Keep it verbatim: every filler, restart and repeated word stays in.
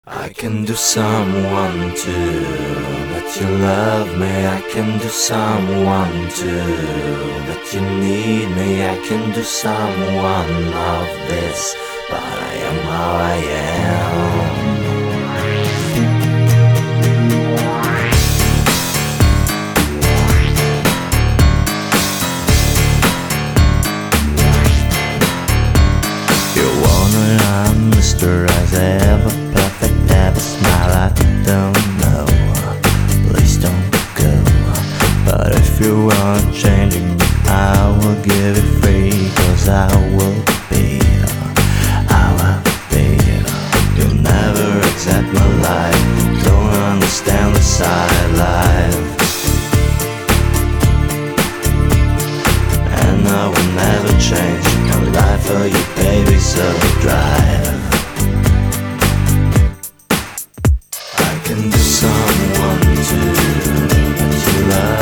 I can do someone too, that you love me. I can do someone too, that you need me. I can do someone of this, but I am how I am. You wanna understand as ever perfect, have a smile, I don't know. Please don't go. But if you want changing, I will give it free, cause I will be, I will be. You'll never accept my life, don't understand the side life, and I will never change my life for you, baby, so drive. I can do someone too, but you love